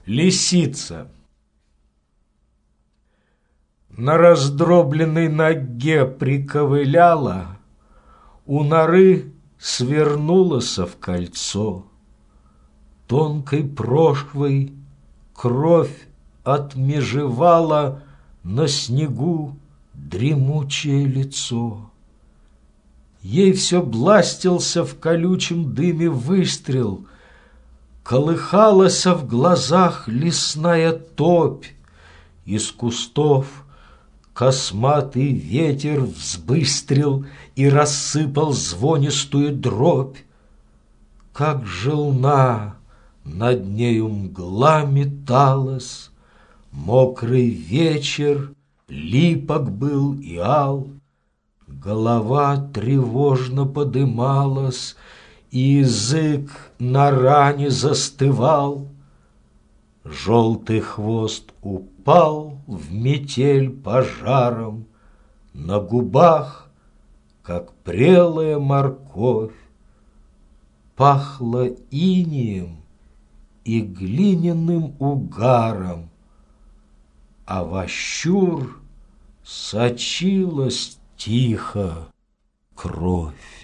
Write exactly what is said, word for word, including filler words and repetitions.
Лисица. На раздробленной ноге приковыляла, у норы свернулась в кольцо. Тонкой прошвой кровь отмежевала на снегу дремучее лицо. Ей все бластился в колючем дыме выстрел, колыхалась в глазах лесная топь, из кустов косматый ветер взбыстрил и рассыпал звонистую дробь. Как желна над нею мгла металась, мокрый вечер, липок был и ал. Голова тревожно подымалась, и язык на ране застывал. Желтый хвост упал в метель пожаром, на губах, как прелая морковь, пахло инеем и глиняным угаром, а вощур сочилась тихо кровь.